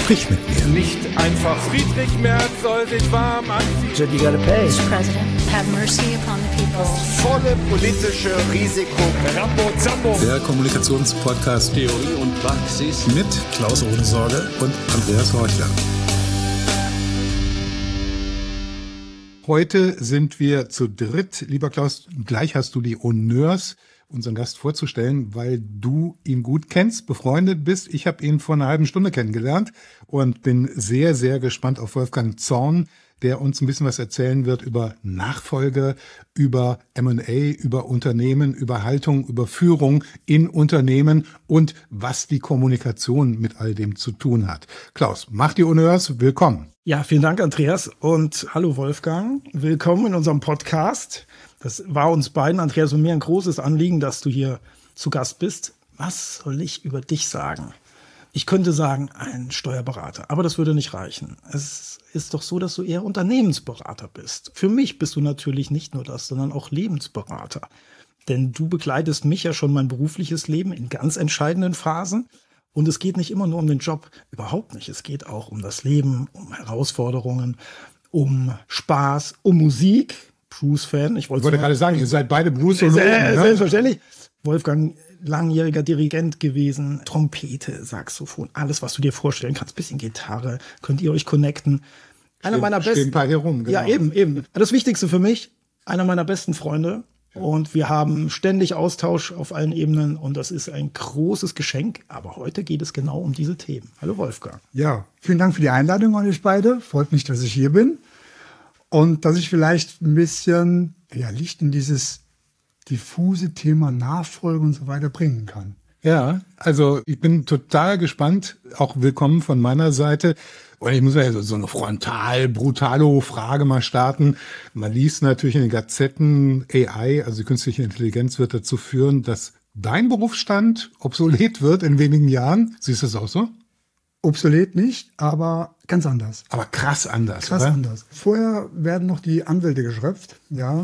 Sprich mit mir. Nicht einfach Friedrich Merz soll sich warm anziehen. You gotta pay. Mr. President, have mercy upon the people. Volle politische Risiko. Rambo Zambo. Der Kommunikationspodcast Theorie und Praxis mit Klaus Ohnesorge und Andreas Horchler. Heute sind wir zu dritt. Lieber Klaus, gleich hast du die Honneurs, unseren Gast vorzustellen, weil du ihn gut kennst, befreundet bist. Ich habe ihn vor einer halben Stunde kennengelernt und bin sehr, sehr gespannt auf Wolfgang Zorn, der uns ein bisschen was erzählen wird über Nachfolge, über M&A, über Unternehmen, über Haltung, über Führung in Unternehmen und was die Kommunikation mit all dem zu tun hat. Klaus, mach die Honneurs, willkommen. Ja, vielen Dank, Andreas, und hallo Wolfgang. Willkommen in unserem Podcast. Das war uns beiden, Andreas und mir, ein großes Anliegen, dass du hier zu Gast bist. Was soll ich über dich sagen? Ich könnte sagen, ein Steuerberater, aber das würde nicht reichen. Es ist doch so, dass du eher Unternehmensberater bist. Für mich bist du natürlich nicht nur das, sondern auch Lebensberater. Denn du begleitest mich ja schon mein berufliches Leben in ganz entscheidenden Phasen. Und es geht nicht immer nur um den Job, überhaupt nicht. Es geht auch um das Leben, um Herausforderungen, um Spaß, um Musik. Bruce-Fan. Ich wollte gerade sagen, ihr seid beide Bruce-Fan. Selbstverständlich. Wolfgang, langjähriger Dirigent gewesen, Trompete, Saxophon, alles, was du dir vorstellen kannst, bisschen Gitarre, könnt ihr euch connecten. Einer meiner besten. Stehen ein paar hier rum, genau. Ja, eben. Das Wichtigste für mich, einer meiner besten Freunde. Und wir haben ständig Austausch auf allen Ebenen und das ist ein großes Geschenk. Aber heute geht es genau um diese Themen. Hallo Wolfgang. Ja, vielen Dank für die Einladung an euch beide. Freut mich, dass ich hier bin. Und dass ich vielleicht ein bisschen Licht in dieses diffuse Thema Nachfolge und so weiter bringen kann. Ja, also ich bin total gespannt, auch willkommen von meiner Seite. Und ich muss ja so eine brutale Frage mal starten. Man liest natürlich in den Gazetten, AI, also die künstliche Intelligenz wird dazu führen, dass dein Berufsstand obsolet wird in wenigen Jahren. Siehst du das auch so? Obsolet nicht, aber ganz anders. Aber krass anders, Krass oder? anders. Vorher werden noch die Anwälte geschröpft. Ja,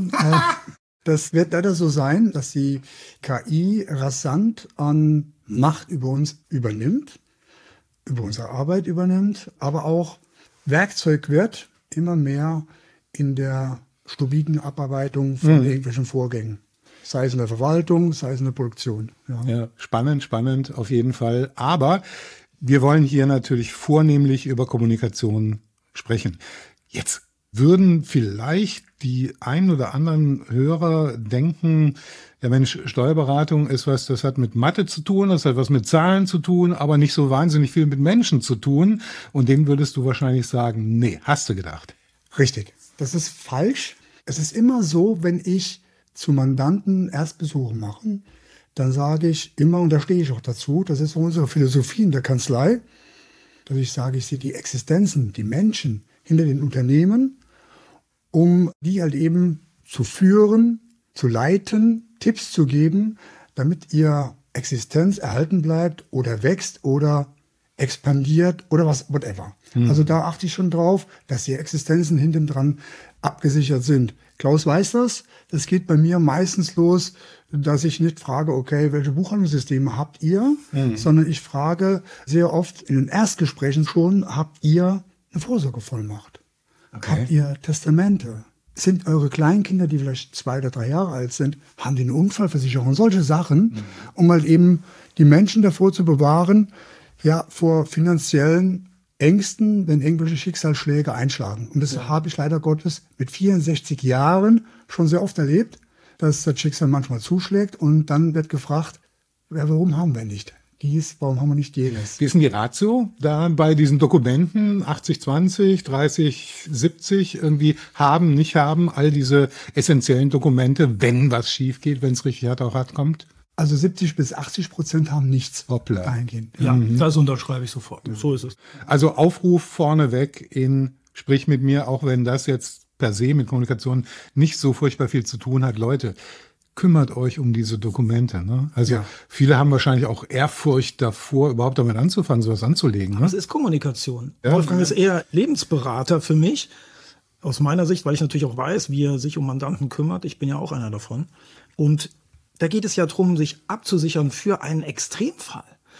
das wird leider so sein, dass die KI rasant an Macht über uns übernimmt, über unsere Arbeit übernimmt, aber auch Werkzeug wird, immer mehr in der stupiden Abarbeitung von irgendwelchen Vorgängen. Sei es in der Verwaltung, sei es in der Produktion. Ja, spannend, auf jeden Fall. Aber wir wollen hier natürlich vornehmlich über Kommunikation sprechen. Jetzt würden vielleicht die ein oder anderen Hörer denken, ja Mensch, Steuerberatung ist was, das hat mit Mathe zu tun, das hat was mit Zahlen zu tun, aber nicht so wahnsinnig viel mit Menschen zu tun. Und denen würdest du wahrscheinlich sagen, nee, hast du gedacht. Richtig, das ist falsch. Es ist immer so, wenn ich zu Mandanten Erstbesuche mache, dann sage ich immer, und da stehe ich auch dazu, das ist unsere Philosophie in der Kanzlei, dass ich sage, ich sehe die Existenzen, die Menschen hinter den Unternehmen, um die halt eben zu führen, zu leiten, Tipps zu geben, damit ihr Existenz erhalten bleibt oder wächst oder expandiert oder whatever. Also da achte ich schon drauf, dass die Existenzen hinten dran abgesichert sind. Klaus weiß das. Das geht bei mir meistens los, dass ich nicht frage, okay, welche Buchhaltungssysteme habt ihr, sondern ich frage sehr oft in den Erstgesprächen schon, habt ihr eine Vorsorgevollmacht? Okay. Habt ihr Testamente? Sind eure Kleinkinder, die vielleicht 2 oder 3 Jahre alt sind, haben die eine Unfallversicherung? Solche Sachen, um halt eben die Menschen davor zu bewahren, vor finanziellen Ängsten, wenn irgendwelche Schicksalsschläge einschlagen. Und das habe ich leider Gottes mit 64 Jahren schon sehr oft erlebt, dass das Schicksal manchmal zuschlägt und dann wird gefragt, warum haben wir nicht dies, warum haben wir nicht jenes? Wie ist denn die Ratio da bei diesen Dokumenten 80-20, 30-70 irgendwie haben, nicht haben, all diese essentiellen Dokumente, wenn was schief geht, wenn es richtig hart auf hart kommt? Also 70-80% haben nichts eingehen. Ja, das unterschreibe ich sofort. So ist es. Also Aufruf vorneweg in Sprich mit mir, auch wenn das jetzt per se mit Kommunikation nicht so furchtbar viel zu tun hat. Leute, kümmert euch um diese Dokumente. Ne? Also viele haben wahrscheinlich auch Ehrfurcht davor, überhaupt damit anzufangen, sowas anzulegen. Ne? Das ist Kommunikation. Ja. Wolfgang ist eher Lebensberater für mich, aus meiner Sicht, weil ich natürlich auch weiß, wie er sich um Mandanten kümmert. Ich bin ja auch einer davon. Und da geht es ja darum, sich abzusichern für einen Extremfall.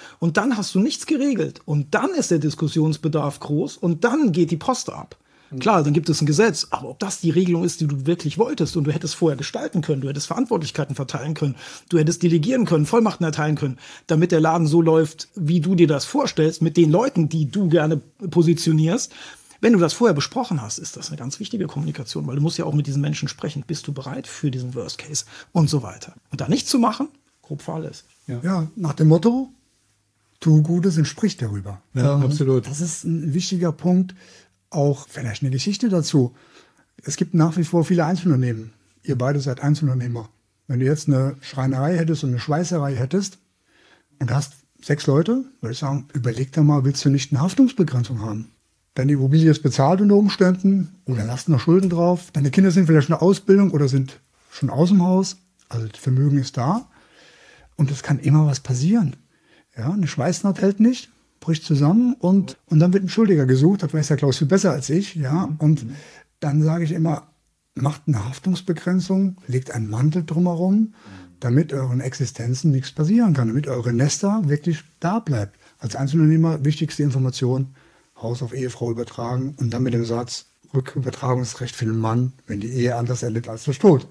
Und dann hast du nichts geregelt. Und dann ist der Diskussionsbedarf groß und dann geht die Post ab. Klar, dann gibt es ein Gesetz, aber ob das die Regelung ist, die du wirklich wolltest und du hättest vorher gestalten können, du hättest Verantwortlichkeiten verteilen können, du hättest delegieren können, Vollmachten erteilen können, damit der Laden so läuft, wie du dir das vorstellst, mit den Leuten, die du gerne positionierst. Wenn du das vorher besprochen hast, ist das eine ganz wichtige Kommunikation, weil du musst ja auch mit diesen Menschen sprechen. Bist du bereit für diesen Worst Case und so weiter. Und da nichts zu machen, grob fahrlässig. Ja, nach dem Motto, tu Gutes und sprich darüber. Ja, absolut. Das ist ein wichtiger Punkt. Auch vielleicht eine Geschichte dazu. Es gibt nach wie vor viele Einzelunternehmen. Ihr beide seid Einzelunternehmer. Wenn du jetzt eine Schreinerei hättest und eine Schweißerei hättest und hast 6 Leute, würde ich sagen, überleg dir mal, willst du nicht eine Haftungsbegrenzung haben? Deine Immobilie ist bezahlt unter Umständen oder hast noch Schulden drauf. Deine Kinder sind vielleicht in der Ausbildung oder sind schon aus dem Haus. Also das Vermögen ist da. Und es kann immer was passieren. Ja, eine Schweißnaht hält nicht, bricht zusammen und dann wird ein Schuldiger gesucht. Das weiß der Klaus viel besser als ich. Ja, und dann sage ich immer, macht eine Haftungsbegrenzung, legt einen Mantel drumherum, damit euren Existenzen nichts passieren kann, damit eure Nester wirklich da bleibt. Als Einzelunternehmer wichtigste Information, Haus auf Ehefrau übertragen und dann mit dem Satz, Rückübertragungsrecht für den Mann, wenn die Ehe anders endet als der Tod.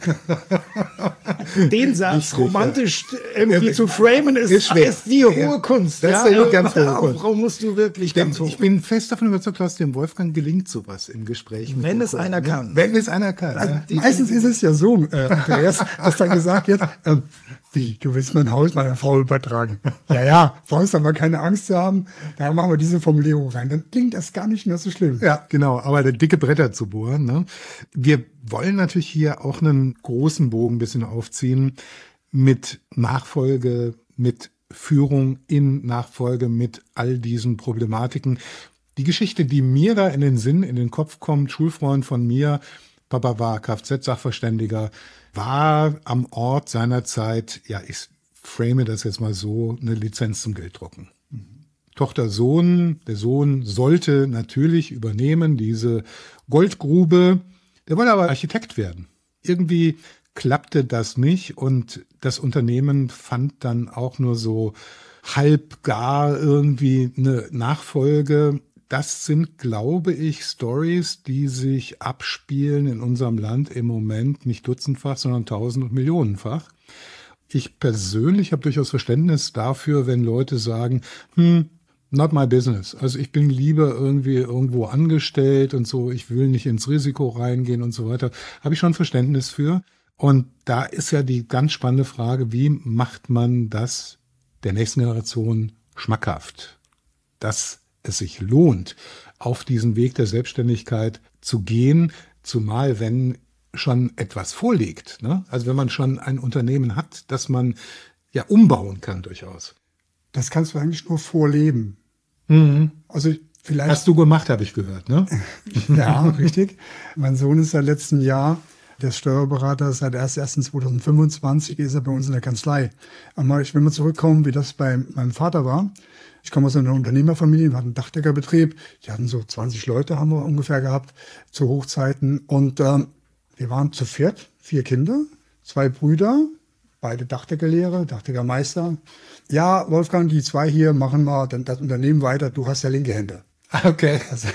Den Satz romantisch irgendwie zu framen, ist die hohe Kunst. Das ist ja ganz hohe Kunst. Warum musst du wirklich ganz hoch? Ich bin fest davon überzeugt, dass dem Wolfgang gelingt sowas im Gespräch. Wenn es einer kann. Wenn es einer kann. Also meistens ist es ja so, Andreas, dass dann gesagt wird, wie, du willst mein Haus meiner Frau übertragen. Ja, brauchst aber keine Angst zu haben, da machen wir diese Formulierung rein. Dann klingt das gar nicht mehr so schlimm. Ja, genau, aber der dicke Bretter zu bohren. Ne? Wir wollen natürlich hier auch einen großen Bogen ein bisschen aufziehen mit Nachfolge, mit Führung in Nachfolge, mit all diesen Problematiken. Die Geschichte, die mir da in den Kopf kommt, Schulfreund von mir, Papa war Kfz-Sachverständiger, war am Ort seiner Zeit, ja, ich frame das jetzt mal so, eine Lizenz zum Gelddrucken. Tochter, Sohn, der Sohn sollte natürlich übernehmen, diese Goldgrube. Der wollte aber Architekt werden. Irgendwie klappte das nicht und das Unternehmen fand dann auch nur so halb gar irgendwie eine Nachfolge. Das sind, glaube ich, Stories, die sich abspielen in unserem Land im Moment nicht dutzendfach, sondern tausend- und millionenfach. Ich persönlich habe durchaus Verständnis dafür, wenn Leute sagen, not my business. Also ich bin lieber irgendwie irgendwo angestellt und so, ich will nicht ins Risiko reingehen und so weiter. Habe ich schon Verständnis für. Und da ist ja die ganz spannende Frage, wie macht man das der nächsten Generation schmackhaft? Dass es sich lohnt, auf diesen Weg der Selbstständigkeit zu gehen, zumal wenn schon etwas vorliegt. Ne? Also wenn man schon ein Unternehmen hat, das man ja umbauen kann durchaus. Das kannst du eigentlich nur vorleben. Also vielleicht. Hast du gemacht, habe ich gehört, ne? Ja, richtig. Mein Sohn ist seit letztem Jahr der Steuerberater. Seit 1.1.2025 ist er bei uns in der Kanzlei. Aber ich will mal zurückkommen, wie das bei meinem Vater war. Ich komme aus einer Unternehmerfamilie, wir hatten einen Dachdeckerbetrieb. Die hatten so 20 Leute, haben wir ungefähr gehabt, zu Hochzeiten. Und wir waren zu viert, 4 Kinder, 2 Brüder, beide Dachdeckerlehrer, Dachdeckermeister. Ja, Wolfgang, die 2 hier machen mal dann das Unternehmen weiter, du hast ja linke Hände. Okay. Also,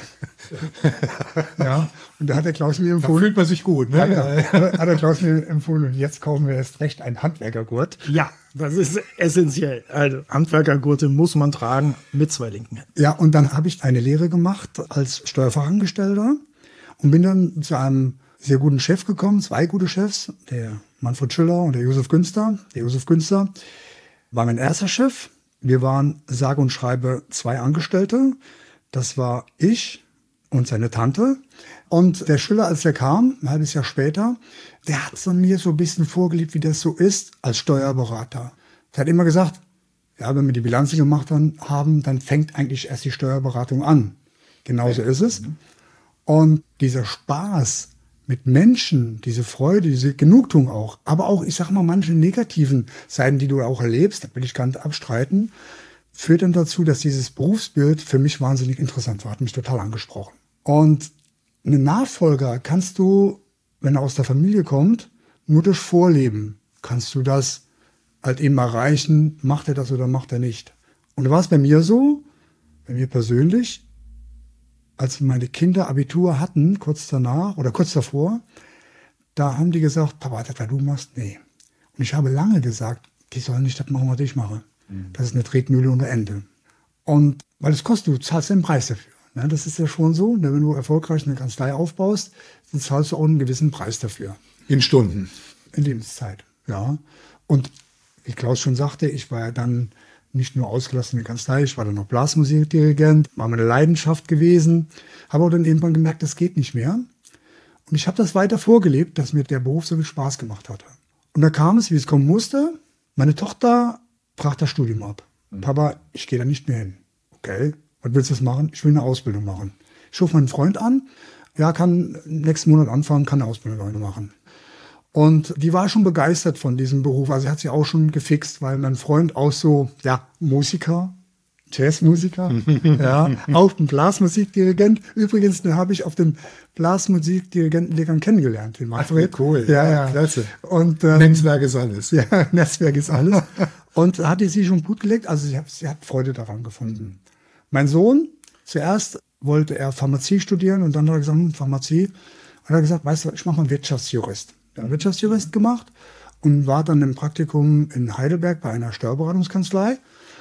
ja, und da hat der Klaus mir empfohlen. Da fühlt man sich gut, ne? Hat der Klaus mir empfohlen, und jetzt kaufen wir erst recht einen Handwerkergurt. Ja, das ist essentiell. Also Handwerkergurte muss man tragen mit 2 linken Händen. Ja, und dann habe ich eine Lehre gemacht als Steuerfachangestellter und bin dann zu einem sehr guten Chef gekommen, 2 gute Chefs, der Manfred Schüller und der Josef Günster. Der Josef Günster war mein erster Chef. Wir waren sage und schreibe 2 Angestellte. Das war ich und seine Tante. Und der Schüller, als er kam, ein halbes Jahr später, der hat so mir so ein bisschen vorgelebt, wie das so ist als Steuerberater. Er hat immer gesagt, ja, wenn wir die Bilanzen gemacht haben, dann fängt eigentlich erst die Steuerberatung an. Genauso ist es. Und dieser Spaß mit Menschen, diese Freude, diese Genugtuung auch, aber auch, ich sag mal, manche negativen Seiten, die du auch erlebst, da will ich gar nicht abstreiten, führt dann dazu, dass dieses Berufsbild für mich wahnsinnig interessant war, hat mich total angesprochen. Und einen Nachfolger kannst du, wenn er aus der Familie kommt, nur durch Vorleben kannst du das halt eben erreichen, macht er das oder macht er nicht. Und da war es bei mir so, bei mir persönlich, als meine Kinder Abitur hatten, kurz danach oder kurz davor, da haben die gesagt, Papa, das, was du machst, nee. Und ich habe lange gesagt, die sollen nicht das machen, was ich mache. Das ist eine Tretmühle ohne Ende. Und weil es kostet, du zahlst den Preis dafür. Ne? Das ist ja schon so, ne? Wenn du erfolgreich eine Kanzlei aufbaust, dann zahlst du auch einen gewissen Preis dafür. In Stunden. In Lebenszeit, ja. Und wie Klaus schon sagte, ich war ja dann nicht nur ausgelassen in der Kanzlei, ich war dann noch Blasmusikdirigent, war meine Leidenschaft gewesen, habe auch dann irgendwann gemerkt, das geht nicht mehr. Und ich habe das weiter vorgelebt, dass mir der Beruf so viel Spaß gemacht hatte. Und da kam es, wie es kommen musste. Meine Tochter brach das Studium ab. Papa, ich gehe da nicht mehr hin. Okay, was willst du jetzt machen? Ich will eine Ausbildung machen. Ich rufe meinen Freund an. Ja, kann nächsten Monat anfangen, kann eine Ausbildung machen. Und die war schon begeistert von diesem Beruf. Also sie hat sich auch schon gefixt, weil mein Freund auch so, ja, Musiker, Jazzmusiker, ja, auch ein Blasmusikdirigent. Übrigens, den habe ich auf dem Blasmusikdirigentenlehrgang kennengelernt, den Manfred. Cool, ja, klasse. Und, Netzwerk ist alles. Ja, Netzwerk ist alles. Und da hatte sie schon Blut gelegt, also sie hat Freude daran gefunden. Mein Sohn, zuerst wollte er Pharmazie studieren und dann hat er gesagt, Pharmazie. Und er hat gesagt, weißt du, ich mache mal Wirtschaftsjurist. Er hat Wirtschaftsjurist gemacht und war dann im Praktikum in Heidelberg bei einer Steuerberatungskanzlei.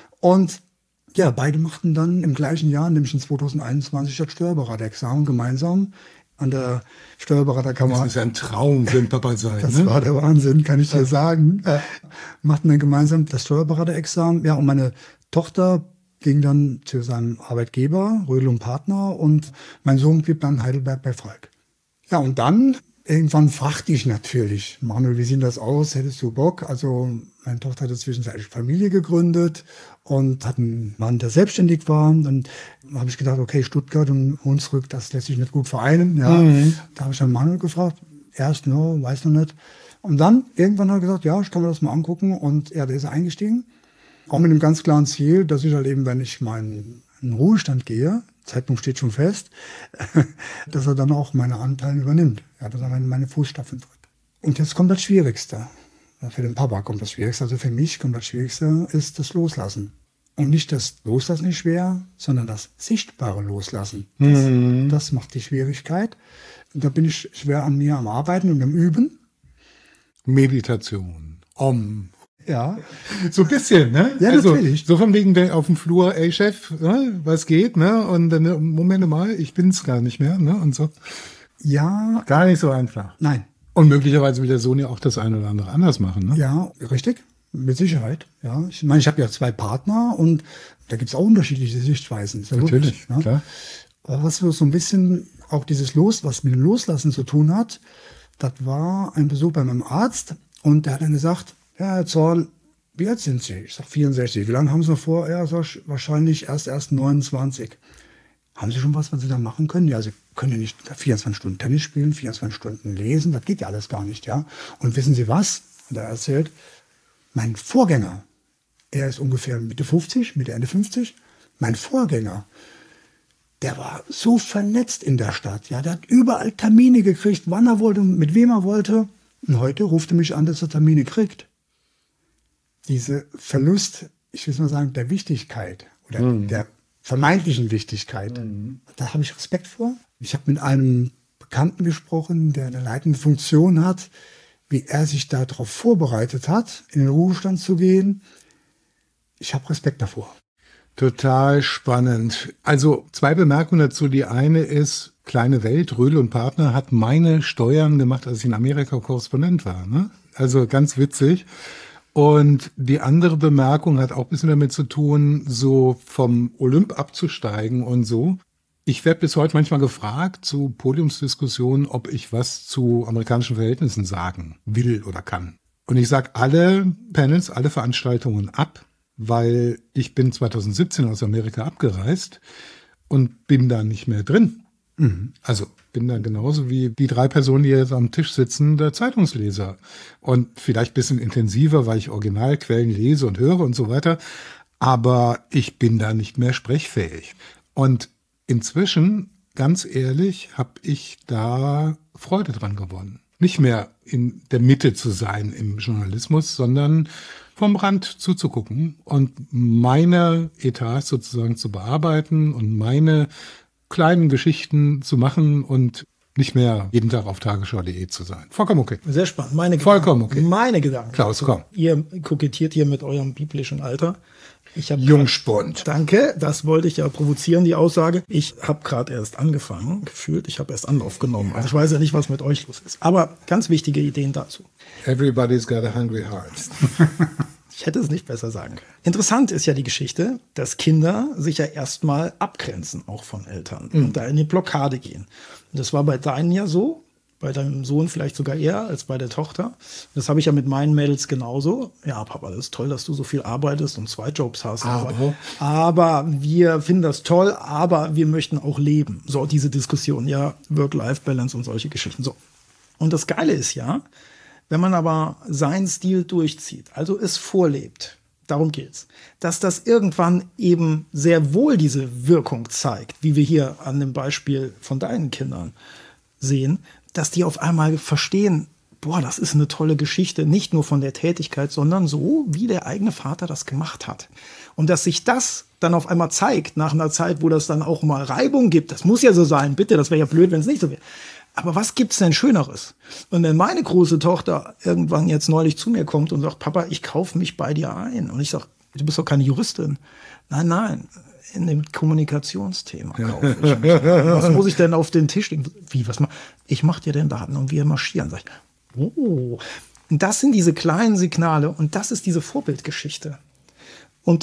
Und ja, beide machten dann im gleichen Jahr, nämlich in 2021, das Steuerberaterexamen gemeinsam an der Steuerberaterkammer. Das ist ein Traum für ein Papa sein. Das war der Wahnsinn, kann ich dir sagen. Machten dann gemeinsam das Steuerberaterexamen. Ja, und meine Tochter ging dann zu seinem Arbeitgeber, Rödel und Partner, und mein Sohn blieb dann in Heidelberg bei Falk. Ja, und dann irgendwann fragte ich natürlich, Manuel, wie sieht das aus? Hättest du Bock? Also meine Tochter hatte zwischenzeitlich Familie gegründet und hat einen Mann, der selbstständig war. Dann habe ich gedacht, okay, Stuttgart und Hunsrück, das lässt sich nicht gut vereinen. Ja. Da habe ich dann Manuel gefragt. Erst, no, weiß noch nicht. Und dann irgendwann hat er gesagt, ja, ich kann mir das mal angucken. Und ja, da ist er eingestiegen. Auch mit einem ganz klaren Ziel, dass ich halt eben, wenn ich in den Ruhestand gehe, Zeitpunkt steht schon fest, dass er dann auch meine Anteile übernimmt. Ja, dass er meine Fußstapfen tritt. Und jetzt kommt das Schwierigste. Für den Papa kommt das Schwierigste. Also für mich kommt das Schwierigste, ist das Loslassen. Und nicht das Loslassen ist schwer, sondern das sichtbare Loslassen. Das macht die Schwierigkeit. Und da bin ich schwer an mir am Arbeiten und am Üben. Meditation, Ja. So ein bisschen, ne? Ja, also, natürlich. So von wegen auf dem Flur, ey Chef, ne, was geht, ne? Und dann, Moment mal, ich bin's gar nicht mehr, ne? Und so. Ja. Gar nicht so einfach. Nein. Und möglicherweise will der Sohn ja auch das eine oder andere anders machen, ne? Ja, richtig. Mit Sicherheit. Ja. Ich meine, ich habe ja 2 Partner und da gibt es auch unterschiedliche Sichtweisen. Ist ja Natürlich, logisch, ne? klar. Aber was so ein bisschen auch dieses was mit dem Loslassen zu tun hat, das war ein Besuch bei meinem Arzt und der hat dann gesagt, ja, Herr Zorn, wie alt sind Sie? Ich sage 64. Wie lange haben Sie noch vor? Ja, sag ich, wahrscheinlich erst 29. Haben Sie schon was Sie da machen können? Ja, Sie können ja nicht 24 Stunden Tennis spielen, 24 Stunden lesen. Das geht ja alles gar nicht, ja. Und wissen Sie was? Hat er erzählt. Mein Vorgänger, er ist ungefähr Mitte 50, Mitte Ende 50. Mein Vorgänger, der war so vernetzt in der Stadt. Ja, der hat überall Termine gekriegt, wann er wollte, mit wem er wollte. Und heute ruft er mich an, dass er Termine kriegt. Diese Verlust, ich will mal sagen, der Wichtigkeit oder der vermeintlichen Wichtigkeit, da habe ich Respekt vor. Ich habe mit einem Bekannten gesprochen, der eine leitende Funktion hat, wie er sich darauf vorbereitet hat, in den Ruhestand zu gehen. Ich habe Respekt davor. Total spannend. Also 2 Bemerkungen dazu. Die eine ist, kleine Welt, Rödel und Partner hat meine Steuern gemacht, als ich in Amerika Korrespondent war. Ne? Also ganz witzig. Und die andere Bemerkung hat auch ein bisschen damit zu tun, so vom Olymp abzusteigen und so. Ich werde bis heute manchmal gefragt zu Podiumsdiskussionen, ob ich was zu amerikanischen Verhältnissen sagen will oder kann. Und ich sage alle Panels, alle Veranstaltungen ab, weil ich bin 2017 aus Amerika abgereist und bin da nicht mehr drin. Also bin da genauso wie die 3 Personen, die jetzt am Tisch sitzen, der Zeitungsleser. Und vielleicht ein bisschen intensiver, weil ich Originalquellen lese und höre und so weiter. Aber ich bin da nicht mehr sprechfähig. Und inzwischen, ganz ehrlich, habe ich da Freude dran gewonnen. Nicht mehr in der Mitte zu sein im Journalismus, sondern vom Rand zuzugucken und meine Etats sozusagen zu bearbeiten und meine kleinen Geschichten zu machen und nicht mehr jeden Tag auf tagesschau.de zu sein. Vollkommen okay. Sehr spannend. Meine Vollkommen Gedanken. okay. Meine Gedanken. Klaus, komm. Ihr kokettiert hier mit eurem biblischen Alter. Ich habe Jungspund. Danke, das wollte ich ja provozieren, die Aussage. Ich habe gerade erst angefangen, gefühlt. Ich habe erst Anlauf genommen. Also ich weiß ja nicht, was mit euch los ist. Aber ganz wichtige Ideen dazu. Everybody's got a hungry heart. Ich hätte es nicht besser sagen können. Interessant ist ja die Geschichte, dass Kinder sich ja erstmal abgrenzen, auch von Eltern, und da in die Blockade gehen. Und das war bei deinen ja so, bei deinem Sohn vielleicht sogar eher als bei der Tochter. Das habe ich ja mit meinen Mädels genauso. Ja, Papa, das ist toll, dass du so viel arbeitest und 2 Jobs hast. Aber wir finden das toll, aber wir möchten auch leben. So, diese Diskussion, ja, Work-Life-Balance und solche Geschichten. So. Und das Geile ist ja, wenn man aber seinen Stil durchzieht, also es vorlebt, darum geht's, dass das irgendwann eben sehr wohl diese Wirkung zeigt, wie wir hier an dem Beispiel von deinen Kindern sehen, dass die auf einmal verstehen, boah, das ist eine tolle Geschichte, nicht nur von der Tätigkeit, sondern so, wie der eigene Vater das gemacht hat. Und dass sich das dann auf einmal zeigt, nach einer Zeit, wo das dann auch mal Reibung gibt, das muss ja so sein, bitte, das wäre ja blöd, wenn es nicht so wäre. Aber was gibt's denn Schöneres? Und wenn meine große Tochter irgendwann jetzt neulich zu mir kommt und sagt, Papa, ich kaufe mich bei dir ein. Und ich sage, du bist doch keine Juristin. Nein, in dem Kommunikationsthema kaufe ich mich. Was muss ich denn auf den Tisch legen? Wie, ich mache dir den Laden und wir marschieren. Sag ich, oh. Und das sind diese kleinen Signale und das ist diese Vorbildgeschichte. Und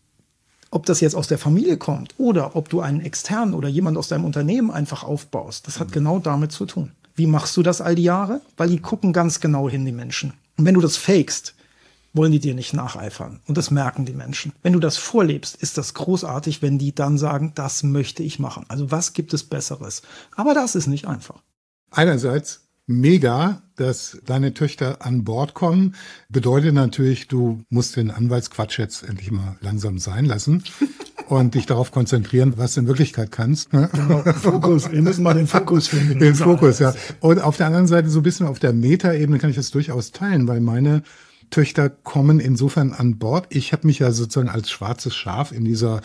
ob das jetzt aus der Familie kommt oder ob du einen externen oder jemand aus deinem Unternehmen einfach aufbaust, das hat genau damit zu tun. Wie machst du das all die Jahre? Weil die gucken ganz genau hin, die Menschen. Und wenn du das fakest, wollen die dir nicht nacheifern. Und das merken die Menschen. Wenn du das vorlebst, ist das großartig, wenn die dann sagen, das möchte ich machen. Also was gibt es Besseres? Aber das ist nicht einfach. Einerseits mega, dass deine Töchter an Bord kommen. Bedeutet natürlich, du musst den Anwaltsquatsch jetzt endlich mal langsam sein lassen und dich darauf konzentrieren, was du in Wirklichkeit kannst. Genau, Fokus. Wir müssen mal den Fokus finden. Den Fokus, ja. Und auf der anderen Seite so ein bisschen auf der Metaebene kann ich das durchaus teilen, weil meine Töchter kommen insofern an Bord. Ich habe mich ja sozusagen als schwarzes Schaf in dieser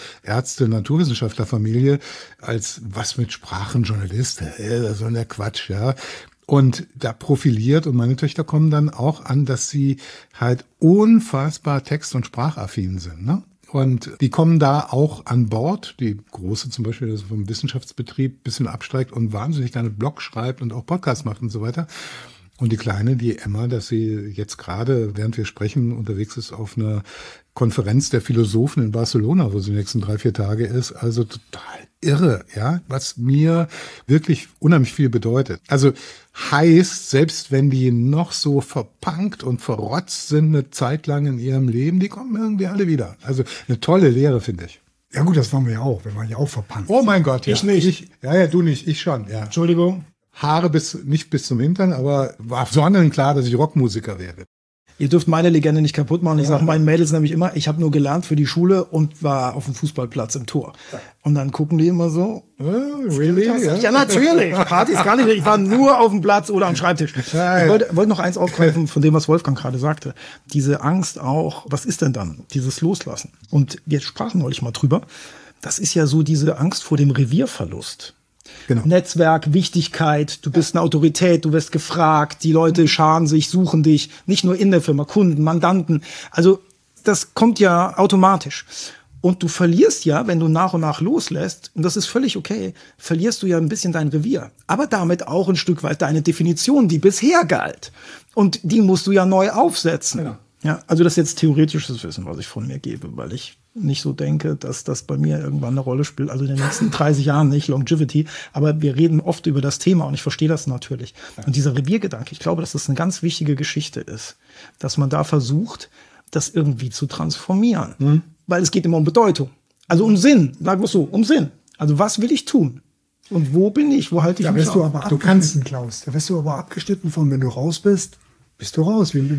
Ärzte-Naturwissenschaftler-Familie als was mit Sprachenjournalist, so ein Quatsch, ja. Und da profiliert und meine Töchter kommen dann auch an, dass sie halt unfassbar text- und sprachaffin sind, ne? Und die kommen da auch an Bord. Die Große zum Beispiel, also vom Wissenschaftsbetrieb ein bisschen absteigt und wahnsinnig gerne Blog schreibt und auch Podcast macht und so weiter. Und die Kleine, die Emma, dass sie jetzt gerade, während wir sprechen, unterwegs ist auf einer Konferenz der Philosophen in Barcelona, wo sie die nächsten 3-4 Tage ist. Also total irre, ja, was mir wirklich unheimlich viel bedeutet. Also heißt, selbst wenn die noch so verpunkt und verrotzt sind eine Zeit lang in ihrem Leben, die kommen irgendwie alle wieder. Also eine tolle Lehre, finde ich. Ja gut, das waren wir ja auch. Wir waren ja auch verpunkt. Oh mein Gott, ja. Ich nicht. Ja, du nicht, ich schon, ja. Entschuldigung. Haare nicht bis zum Hintern, aber war sondern klar, dass ich Rockmusiker wäre. Ihr dürft meine Legende nicht kaputt machen. Ich sage meinen Mädels nämlich immer, ich habe nur gelernt für die Schule und war auf dem Fußballplatz im Tor. Und dann gucken die immer so. Really? Ja, natürlich. Party ist gar nicht. Ich war nur auf dem Platz oder am Schreibtisch. Ich wollte noch eins aufgreifen von dem, was Wolfgang gerade sagte. Diese Angst auch, was ist denn dann? Dieses Loslassen. Und wir sprachen neulich mal drüber. Das ist ja so diese Angst vor dem Revierverlust. Genau. Netzwerk, Wichtigkeit, du bist eine Autorität, du wirst gefragt, die Leute scharen sich, suchen dich, nicht nur in der Firma, Kunden, Mandanten. Also das kommt ja automatisch. Und du verlierst ja, wenn du nach und nach loslässt, und das ist völlig okay, verlierst du ja ein bisschen dein Revier. Aber damit auch ein Stück weit deine Definition, die bisher galt. Und die musst du ja neu aufsetzen. Genau. Ja, also das ist jetzt theoretisches Wissen, was ich von mir gebe, weil ich nicht so denke, dass das bei mir irgendwann eine Rolle spielt. Also in den nächsten 30 Jahren nicht, Longevity. Aber wir reden oft über das Thema und ich verstehe das natürlich. Und dieser Reviergedanke, ich glaube, dass das eine ganz wichtige Geschichte ist, dass man da versucht, das irgendwie zu transformieren. Weil es geht immer um Bedeutung. Also um Sinn, sagen wir es so, um Sinn. Also was will ich tun? Und wo bin ich? Wo halte ich mich auf? Du abgeschnitten, Klaus. Da wirst du aber abgeschnitten von, wenn du raus bist du raus, wie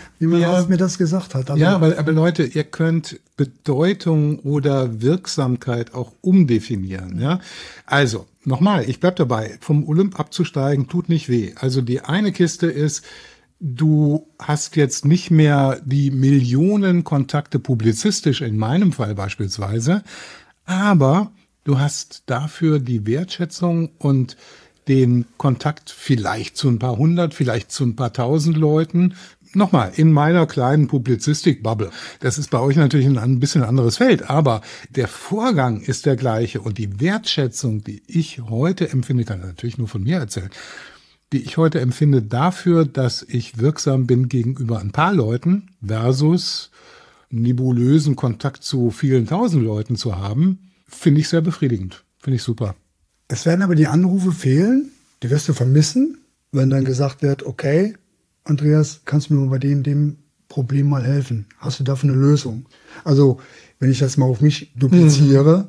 man mir das gesagt hat. Also ja, aber Leute, ihr könnt Bedeutung oder Wirksamkeit auch umdefinieren. Ja? Also, nochmal, ich bleib dabei, vom Olymp abzusteigen tut nicht weh. Also die eine Kiste ist, du hast jetzt nicht mehr die Millionen Kontakte publizistisch, in meinem Fall beispielsweise, aber du hast dafür die Wertschätzung und den Kontakt vielleicht zu ein paar hundert, vielleicht zu ein paar tausend Leuten. Nochmal, in meiner kleinen Publizistik-Bubble. Das ist bei euch natürlich ein bisschen anderes Feld, aber der Vorgang ist der gleiche und die Wertschätzung, die ich heute empfinde, kann ich natürlich nur von mir erzählen, die ich heute empfinde dafür, dass ich wirksam bin gegenüber ein paar Leuten versus nebulösen Kontakt zu vielen tausend Leuten zu haben, finde ich sehr befriedigend. Finde ich super. Es werden aber die Anrufe fehlen, die wirst du vermissen, wenn dann gesagt wird, okay, Andreas, kannst du mir bei dem Problem mal helfen? Hast du dafür eine Lösung? Also, wenn ich das mal auf mich dupliziere,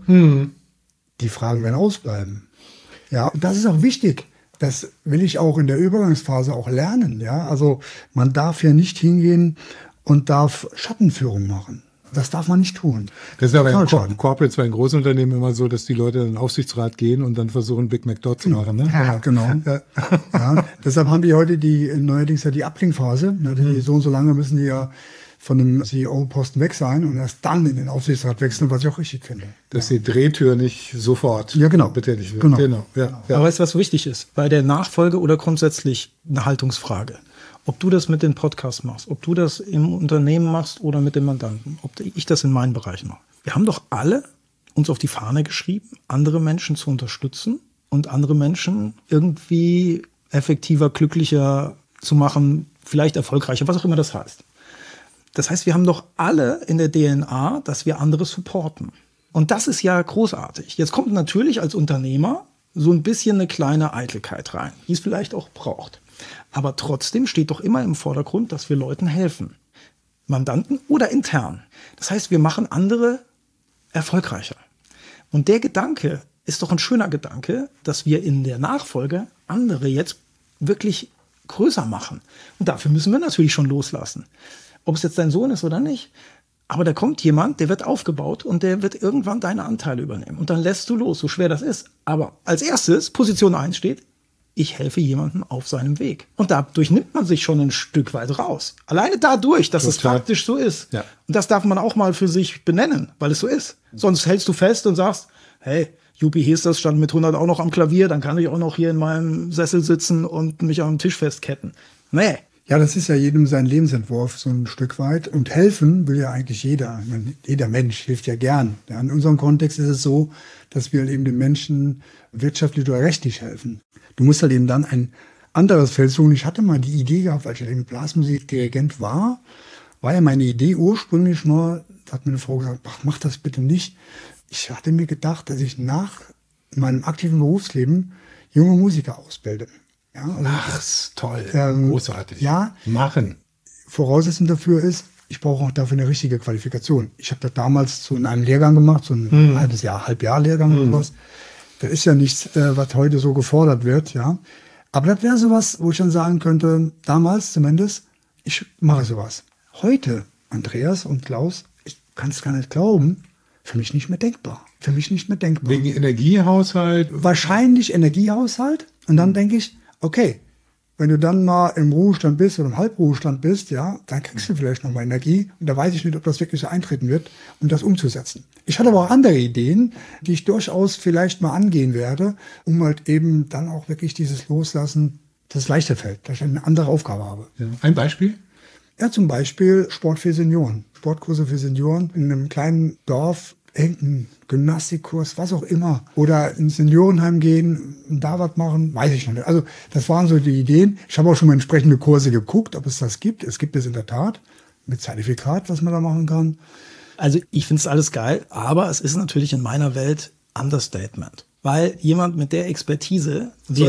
die Fragen werden ausbleiben. Ja, und das ist auch wichtig. Das will ich auch in der Übergangsphase auch lernen. Ja, also man darf ja nicht hingehen und darf Schattenführung machen. Das darf man nicht tun. Das ist aber in Corporates, bei den Großunternehmen immer so, dass die Leute in den Aufsichtsrat gehen und dann versuchen, Big Mac dort zu machen. Ne? Ja, genau. Ja, deshalb haben die heute neuerdings ja die Uplink-Phase. So und so lange müssen die ja von dem CEO-Posten weg sein und erst dann in den Aufsichtsrat wechseln, was ich auch richtig finde. Dass die Drehtür nicht sofort betätigt wird. Genau. Ja. Aber weißt du, was wichtig ist? Bei der Nachfolge oder grundsätzlich eine Haltungsfrage. Ob du das mit den Podcasts machst, ob du das im Unternehmen machst oder mit dem Mandanten, ob ich das in meinen Bereichen mache. Wir haben doch alle uns auf die Fahne geschrieben, andere Menschen zu unterstützen und andere Menschen irgendwie effektiver, glücklicher zu machen, vielleicht erfolgreicher, was auch immer das heißt. Das heißt, wir haben doch alle in der DNA, dass wir andere supporten. Und das ist ja großartig. Jetzt kommt natürlich als Unternehmer so ein bisschen eine kleine Eitelkeit rein, die es vielleicht auch braucht. Aber trotzdem steht doch immer im Vordergrund, dass wir Leuten helfen. Mandanten oder intern. Das heißt, wir machen andere erfolgreicher. Und der Gedanke ist doch ein schöner Gedanke, dass wir in der Nachfolge andere jetzt wirklich größer machen. Und dafür müssen wir natürlich schon loslassen. Ob es jetzt dein Sohn ist oder nicht. Aber da kommt jemand, der wird aufgebaut und der wird irgendwann deine Anteile übernehmen. Und dann lässt du los, so schwer das ist. Aber als erstes, Position 1 steht, ich helfe jemandem auf seinem Weg. Und dadurch nimmt man sich schon ein Stück weit raus. Alleine dadurch, dass es faktisch so ist. Ja. Und das darf man auch mal für sich benennen, weil es so ist. Sonst hältst du fest und sagst, hey, Juppie Hesters stand mit 100 auch noch am Klavier, dann kann ich auch noch hier in meinem Sessel sitzen und mich am Tisch festketten. Nee. Ja, das ist ja jedem sein Lebensentwurf so ein Stück weit. Und helfen will ja eigentlich jeder. Ich meine, jeder Mensch hilft ja gern. Ja, in unserem Kontext ist es so, dass wir eben den Menschen wirtschaftlich oder rechtlich helfen. Du musst halt eben dann ein anderes Feld suchen. Ich hatte mal die Idee gehabt, als ich eben Blasmusikdirigent war ja meine Idee ursprünglich nur, da hat mir eine Frau gesagt, mach das bitte nicht. Ich hatte mir gedacht, dass ich nach meinem aktiven Berufsleben junge Musiker ausbilde. Ja, also ach, toll, großartig. Ja, machen. Voraussetzung dafür ist, ich brauche auch dafür eine richtige Qualifikation. Ich habe das damals so in einem Lehrgang gemacht, so ein Halbjahr-Lehrgang oder was. Das ist ja nichts, was heute so gefordert wird, ja. Aber das wäre sowas, wo ich dann sagen könnte, damals zumindest, ich mache sowas. Heute, Andreas und Klaus, ich kann es gar nicht glauben, für mich nicht mehr denkbar. Wegen Energiehaushalt? Wahrscheinlich Energiehaushalt. Und dann denke ich, okay, wenn du dann mal im Ruhestand bist oder im Halbruhestand bist, ja, dann kriegst du vielleicht noch mal Energie. Und da weiß ich nicht, ob das wirklich so eintreten wird, um das umzusetzen. Ich hatte aber auch andere Ideen, die ich durchaus vielleicht mal angehen werde, um halt eben dann auch wirklich dieses Loslassen, das leichter fällt, dass ich eine andere Aufgabe habe. Ja. Ein Beispiel? Ja, zum Beispiel Sport für Senioren. Sportkurse für Senioren in einem kleinen Dorf, irgendein Gymnastikkurs, was auch immer. Oder ins Seniorenheim gehen und da was machen, weiß ich noch nicht. Also das waren so die Ideen. Ich habe auch schon mal entsprechende Kurse geguckt, ob es das gibt. Es gibt es in der Tat mit Zertifikat, was man da machen kann. Also ich finde es alles geil, aber es ist natürlich in meiner Welt Understatement. Weil jemand mit der Expertise wäre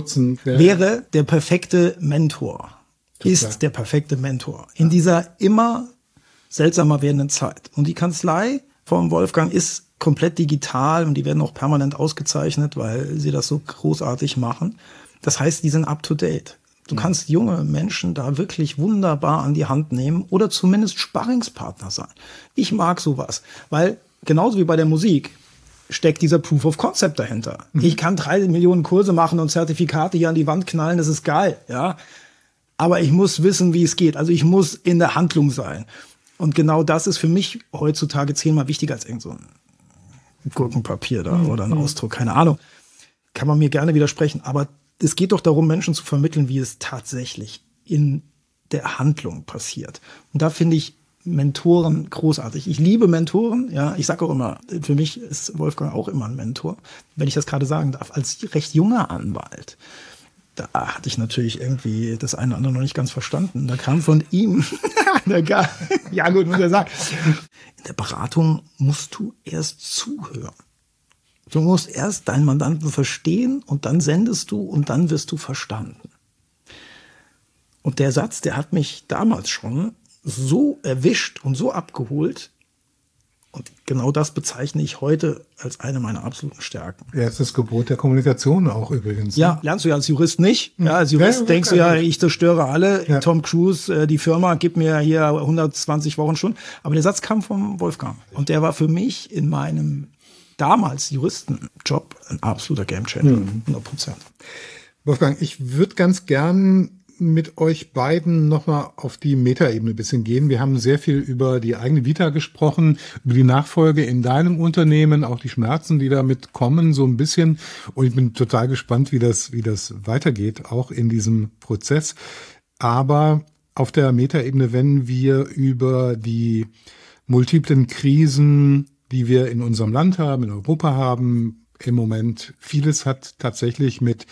der perfekte Mentor. Ist der perfekte Mentor. In dieser immer seltsamer werdenden Zeit. Und die Kanzlei vom Wolfgang ist komplett digital und die werden auch permanent ausgezeichnet, weil sie das so großartig machen. Das heißt, die sind up to date. Du kannst junge Menschen da wirklich wunderbar an die Hand nehmen oder zumindest Sparringspartner sein. Ich mag sowas, weil genauso wie bei der Musik steckt dieser Proof of Concept dahinter. Ich kann 3 Millionen Kurse machen und Zertifikate hier an die Wand knallen, das ist geil, ja. aber ich muss wissen, wie es geht. Also ich muss in der Handlung sein. Und genau das ist für mich heutzutage 10-mal wichtiger als irgend so ein Gurkenpapier da oder ein Ausdruck, keine Ahnung. Kann man mir gerne widersprechen, aber es geht doch darum, Menschen zu vermitteln, wie es tatsächlich in der Handlung passiert. Und da finde ich Mentoren großartig. Ich liebe Mentoren, ja. Ich sage auch immer, für mich ist Wolfgang auch immer ein Mentor, wenn ich das gerade sagen darf. Als recht junger Anwalt, da hatte ich natürlich irgendwie das eine oder andere noch nicht ganz verstanden. Da kam von ihm, ja gut, muss ich sagen, in der Beratung musst du erst zuhören. Du musst erst deinen Mandanten verstehen und dann sendest du und dann wirst du verstanden. Und der Satz, der hat mich damals schon so erwischt und so abgeholt. Und genau das bezeichne ich heute als eine meiner absoluten Stärken. Erstes Gebot der Kommunikation auch übrigens. Ja, lernst du ja als Jurist nicht. Ja, als Jurist denkst du ja, ich zerstöre alle. Ja. Tom Cruise, die Firma, gib mir hier 120 Wochenstunden. Aber der Satz kam vom Wolfgang. Und der war für mich in meinem damals Juristenjob ein absoluter Gamechanger. 100%. Wolfgang, ich würde ganz gern mit euch beiden nochmal auf die Metaebene ein bisschen gehen. Wir haben sehr viel über die eigene Vita gesprochen, über die Nachfolge in deinem Unternehmen, auch die Schmerzen, die damit kommen, so ein bisschen. Und ich bin total gespannt, wie das weitergeht, auch in diesem Prozess. Aber auf der Metaebene, wenn wir über die multiplen Krisen, die wir in unserem Land haben, in Europa haben, im Moment, vieles hat tatsächlich mit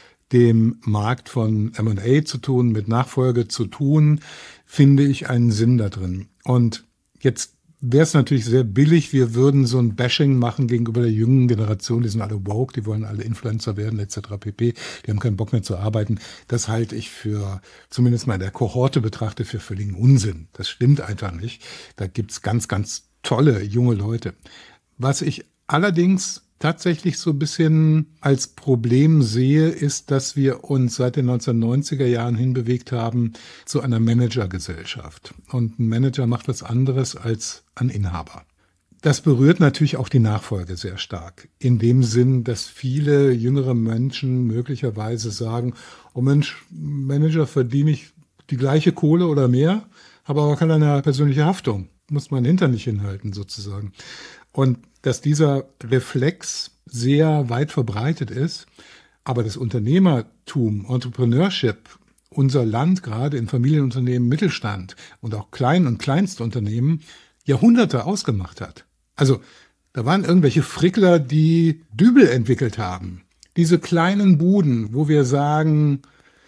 dem Markt von M&A zu tun, mit Nachfolge zu tun, finde ich einen Sinn da drin. Und jetzt wäre es natürlich sehr billig, wir würden so ein Bashing machen gegenüber der jungen Generation, die sind alle woke, die wollen alle Influencer werden etc. pp. Die haben keinen Bock mehr zu arbeiten. Das halte ich für, zumindest mal in der Kohorte betrachtet, für völligen Unsinn. Das stimmt einfach nicht. Da gibt's ganz, ganz tolle junge Leute. Was ich allerdings tatsächlich so ein bisschen als Problem sehe, ist, dass wir uns seit den 1990er Jahren hinbewegt haben zu einer Managergesellschaft. Und ein Manager macht was anderes als ein Inhaber. Das berührt natürlich auch die Nachfolge sehr stark. In dem Sinn, dass viele jüngere Menschen möglicherweise sagen, oh Mensch, Manager verdiene ich die gleiche Kohle oder mehr, habe aber keine persönliche Haftung. Muss mein Hintern nicht hinhalten sozusagen. Und dass dieser Reflex sehr weit verbreitet ist, aber das Unternehmertum, Entrepreneurship, unser Land gerade in Familienunternehmen, Mittelstand und auch Klein- und Kleinstunternehmen Jahrhunderte ausgemacht hat. Also da waren irgendwelche Frickler, die Dübel entwickelt haben. Diese kleinen Buden, wo wir sagen,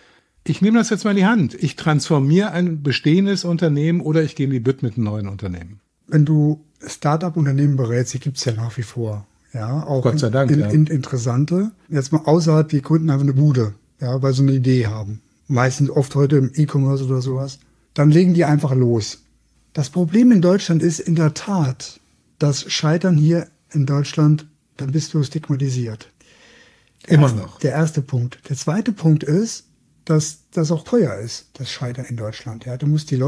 ich nehme das jetzt mal in die Hand. Ich transformiere ein bestehendes Unternehmen oder ich gehe in die Bütt mit einem neuen Unternehmen. Wenn du Start-up-Unternehmen berätst, die gibt es ja nach wie vor. Ja, auch Gott sei Dank, interessante. Jetzt mal außerhalb, die gründen einfach eine Bude, ja, weil sie eine Idee haben. Meistens oft heute im E-Commerce oder sowas. Dann legen die einfach los. Das Problem in Deutschland ist in der Tat, das Scheitern hier in Deutschland, dann bist du stigmatisiert. Immer noch. Der erste Punkt. Der zweite Punkt ist, dass das auch teuer ist, das Scheitern in Deutschland. Ja, du musst die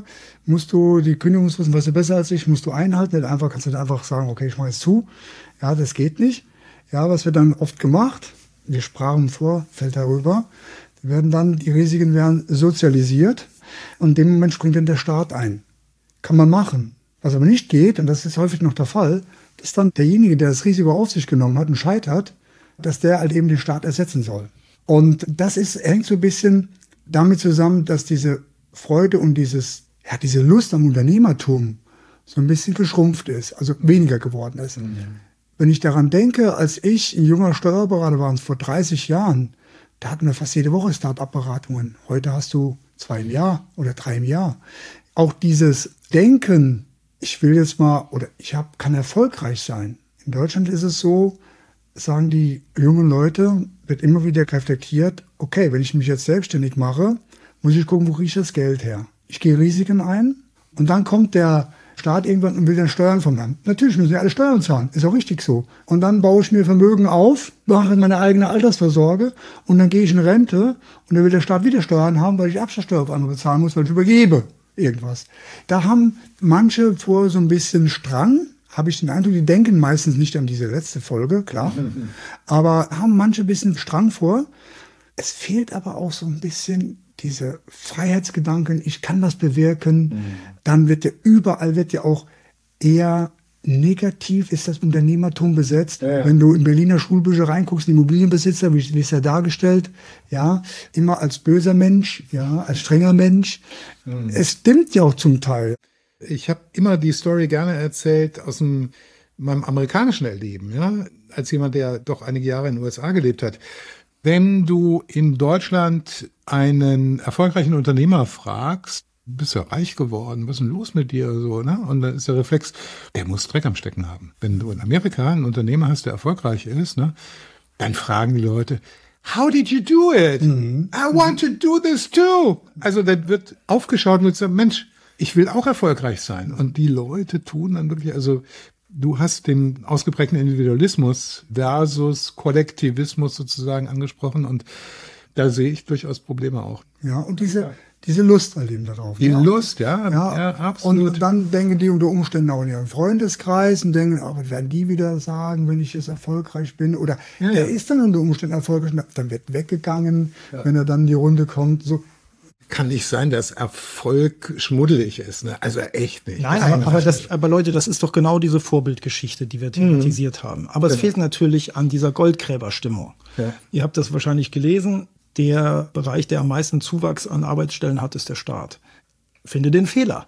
Kündigungsfristen, weißt du besser als ich, musst du einhalten. Kannst du nicht einfach sagen, okay, ich mache jetzt zu. Ja, das geht nicht. Ja, was wird dann oft gemacht? Wir sprachen im Vorfeld darüber. Die Risiken werden sozialisiert und in dem Moment springt dann der Staat ein. Kann man machen. Was aber nicht geht, und das ist häufig noch der Fall, ist dann derjenige, der das Risiko auf sich genommen hat und scheitert, dass der halt eben den Staat ersetzen soll. Und das hängt so ein bisschen damit zusammen, dass diese Freude und diese Lust am Unternehmertum so ein bisschen geschrumpft ist, also weniger geworden ist. Mhm. Wenn ich daran denke, als ich ein junger Steuerberater war, vor 30 Jahren, da hatten wir fast jede Woche Start-up-Beratungen. Heute hast du 2 im Jahr oder 3 im Jahr. Auch dieses Denken, ich kann erfolgreich sein. In Deutschland ist es so, sagen die jungen Leute, wird immer wieder reflektiert, okay, wenn ich mich jetzt selbstständig mache, muss ich gucken, wo kriege ich das Geld her. Ich gehe Risiken ein und dann kommt der Staat irgendwann und will dann Steuern vom Land. Natürlich müssen wir alle Steuern zahlen, ist auch richtig so. Und dann baue ich mir Vermögen auf, mache meine eigene Altersvorsorge und dann gehe ich in Rente und dann will der Staat wieder Steuern haben, weil ich Abschlagssteuer auf andere bezahlen muss, weil ich übergebe irgendwas. Da haben manche vor so ein bisschen Strang, habe ich den Eindruck, die denken meistens nicht an diese letzte Folge, klar, aber haben manche ein bisschen Strang vor. Es fehlt aber auch so ein bisschen diese Freiheitsgedanken, ich kann was bewirken, dann wird ja überall auch eher negativ ist das Unternehmertum besetzt. Ja. Wenn du in Berliner Schulbücher reinguckst, die Immobilienbesitzer, wie ist er dargestellt? Ja, immer als böser Mensch, ja, als strenger Mensch. Es stimmt ja auch zum Teil. Ich habe immer die Story gerne erzählt aus meinem amerikanischen Erleben, ja, als jemand, der doch einige Jahre in den USA gelebt hat. Wenn du in Deutschland einen erfolgreichen Unternehmer fragst, bist ja reich geworden, was ist denn los mit dir, so, ne? Und dann ist der Reflex, der muss Dreck am Stecken haben. Wenn du in Amerika einen Unternehmer hast, der erfolgreich ist, ne, dann fragen die Leute, how did you do it? I want to do this too. Also dann wird aufgeschaut und sagt, Mensch, ich will auch erfolgreich sein. Und die Leute tun dann wirklich, also du hast den ausgeprägten Individualismus versus Kollektivismus sozusagen angesprochen und da sehe ich durchaus Probleme auch. Ja, und diese Lust erleben darauf. Die Lust, ja, absolut. Und dann denken die unter Umständen auch in ihrem Freundeskreis und denken, was werden die wieder sagen, wenn ich jetzt erfolgreich bin? Oder er ist dann unter Umständen erfolgreich, dann wird weggegangen, wenn er dann in die Runde kommt. So. Kann nicht sein, dass Erfolg schmuddelig ist, ne? Also echt nicht. Nein, aber Leute, das ist doch genau diese Vorbildgeschichte, die wir thematisiert haben. Aber es fehlt natürlich an dieser Goldgräberstimmung. Ja. Ihr habt das wahrscheinlich gelesen. Der Bereich, der am meisten Zuwachs an Arbeitsstellen hat, ist der Staat. Finde den Fehler.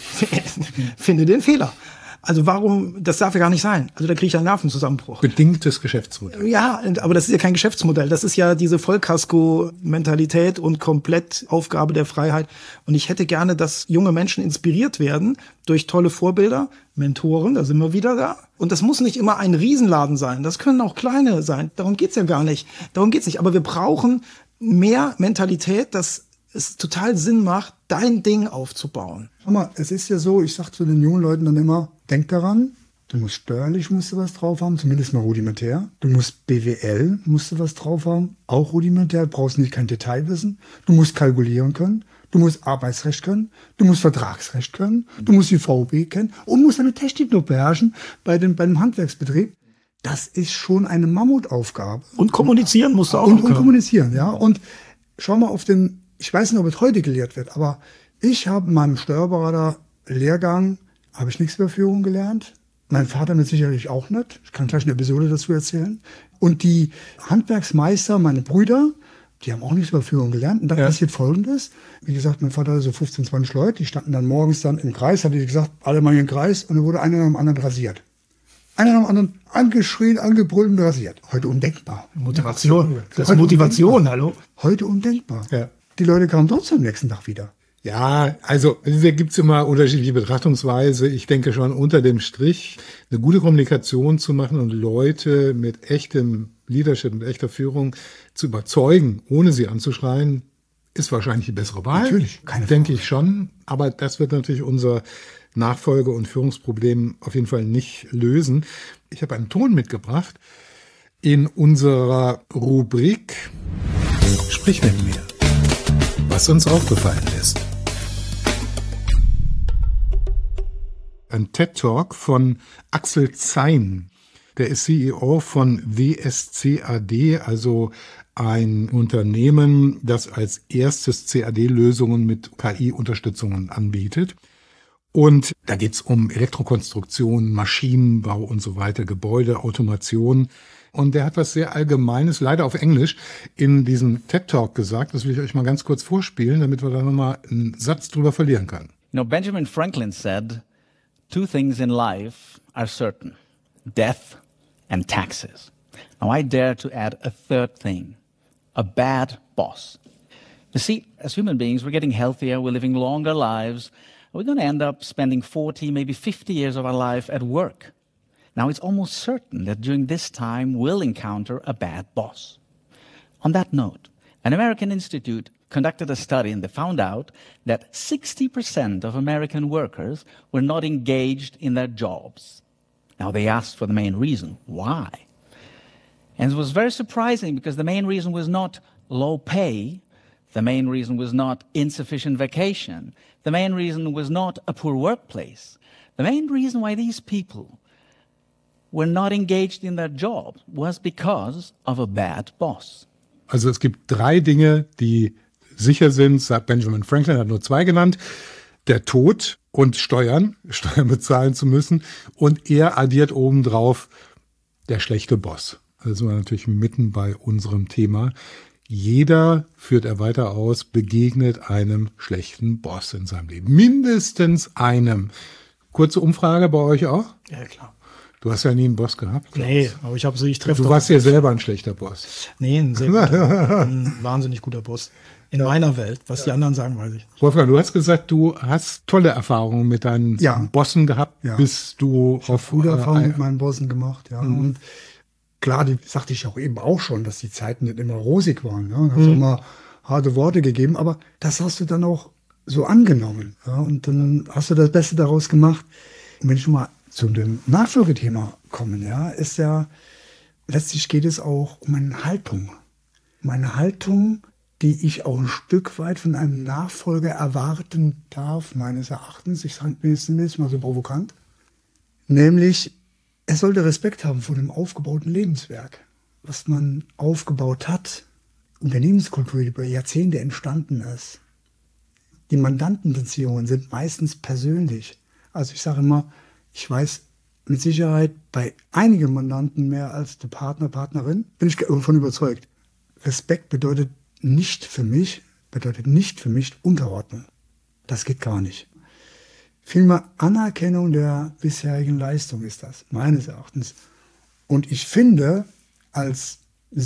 Finde den Fehler. Also warum, das darf ja gar nicht sein. Also da kriege ich einen Nervenzusammenbruch. Bedingtes Geschäftsmodell. Ja, aber das ist ja kein Geschäftsmodell. Das ist ja diese Vollkasko-Mentalität und komplett Aufgabe der Freiheit. Und ich hätte gerne, dass junge Menschen inspiriert werden durch tolle Vorbilder, Mentoren, da sind wir wieder da. Und das muss nicht immer ein Riesenladen sein. Das können auch kleine sein. Darum geht's ja gar nicht. Darum geht's nicht. Aber wir brauchen mehr Mentalität, dass es total Sinn macht, dein Ding aufzubauen. Schau mal, es ist ja so, ich sage zu den jungen Leuten dann immer, denk daran, du musst steuerlich musst du was drauf haben, zumindest mal rudimentär. Du musst BWL musst du was drauf haben, auch rudimentär, brauchst nicht kein Detailwissen. Du musst kalkulieren können, du musst Arbeitsrecht können, du musst Vertragsrecht können, du musst die VB kennen und musst eine Technik noch beherrschen beim Handwerksbetrieb. Das ist schon eine Mammutaufgabe. Und kommunizieren musst du auch und kommunizieren, ja. Und schau mal auf ich weiß nicht, ob es heute gelehrt wird, aber ich habe in meinem Steuerberater-Lehrgang habe ich nichts über Führung gelernt. Mein Vater mit sicherlich auch nicht. Ich kann gleich eine Episode dazu erzählen. Und die Handwerksmeister, meine Brüder, die haben auch nichts über Führung gelernt. Und dann passiert Folgendes. Wie gesagt, mein Vater hatte so 15, 20 Leute. Die standen dann morgens dann im Kreis, hatte ich gesagt, alle mal in den Kreis. Und dann wurde einer nach dem anderen rasiert. Einer nach dem anderen angeschrien, angebrüllt und rasiert. Heute undenkbar. Motivation. Das ist Motivation, hallo. Heute undenkbar. Ja. Die Leute kamen trotzdem am nächsten Tag wieder. Ja, also da gibt's immer unterschiedliche Betrachtungsweise. Ich denke schon unter dem Strich eine gute Kommunikation zu machen und Leute mit echtem Leadership und echter Führung zu überzeugen, ohne sie anzuschreien, ist wahrscheinlich die bessere Wahl. Natürlich, keine Frage. Denke ich schon. Aber das wird natürlich unser Nachfolge- und Führungsproblem auf jeden Fall nicht lösen. Ich habe einen Ton mitgebracht in unserer Rubrik Sprich mit mir, was uns aufgefallen ist. Ein TED-Talk von Axel Zein. Der ist CEO von WSCAD, also ein Unternehmen, das als erstes CAD-Lösungen mit KI-Unterstützungen anbietet. Und da geht's um Elektrokonstruktion, Maschinenbau und so weiter, Gebäude, Automation. Und der hat was sehr Allgemeines, leider auf Englisch, in diesem TED-Talk gesagt. Das will ich euch mal ganz kurz vorspielen, damit wir da nochmal einen Satz drüber verlieren können. You know, Benjamin Franklin said, 2 things in life are certain, death and taxes. Now I dare to add a third thing, a bad boss. You see, as human beings, we're getting healthier, we're living longer lives. We're going to end up spending 40, maybe 50 years of our life at work. Now, it's almost certain that during this time, we'll encounter a bad boss. On that note, an American institute conducted a study and they found out that 60% of American workers were not engaged in their jobs. Now, they asked for the main reason. Why? And it was very surprising because the main reason was not low pay. The main reason was not insufficient vacation. The main reason was not a poor workplace. The main reason why these people were not engaged in their job was because of a bad boss. Also es gibt 3 Dinge, die sicher sind, sagt Benjamin Franklin, hat nur 2 genannt, der Tod und Steuern bezahlen zu müssen. Und er addiert obendrauf der schlechte Boss. Also sind wir natürlich mitten bei unserem Thema. Jeder, führt er weiter aus, begegnet einem schlechten Boss in seinem Leben. Mindestens einem. Kurze Umfrage bei euch auch? Ja, klar. Du hast ja nie einen Boss gehabt. Klaus. Nee, aber ich treffe Du warst ja selber ein schlechter Boss. Nee, ein sehr guter, ein wahnsinnig guter Boss. In meiner Welt. Was die anderen sagen, weiß ich nicht. Wolfgang, du hast gesagt, du hast tolle Erfahrungen mit deinen Bossen gehabt, bis du auf gute Erfahrungen mit meinen Bossen gemacht, ja. Und klar, die sagte ich auch eben auch schon, dass die Zeiten nicht immer rosig waren. Ja. Hast immer harte Worte gegeben, aber das hast du dann auch so angenommen. Ja. Und dann hast du das Beste daraus gemacht. Und wenn ich schon mal zu dem Nachfolgethema komme, ja, ist ja, letztlich geht es auch um eine Haltung. Meine Haltung, die ich auch ein Stück weit von einem Nachfolger erwarten darf, meines Erachtens. Ich sage mir mal so provokant. Nämlich, er sollte Respekt haben vor dem aufgebauten Lebenswerk, was man aufgebaut hat, Unternehmenskultur, die über Jahrzehnte entstanden ist. Die Mandantenbeziehungen sind meistens persönlich. Also ich sage immer, ich weiß mit Sicherheit bei einigen Mandanten mehr als der Partner, Partnerin, bin ich davon überzeugt. Respekt bedeutet nicht für mich Unterordnung. Das geht gar nicht. Vielmehr Anerkennung der bisherigen Leistung ist das, meines Erachtens. Und ich finde, als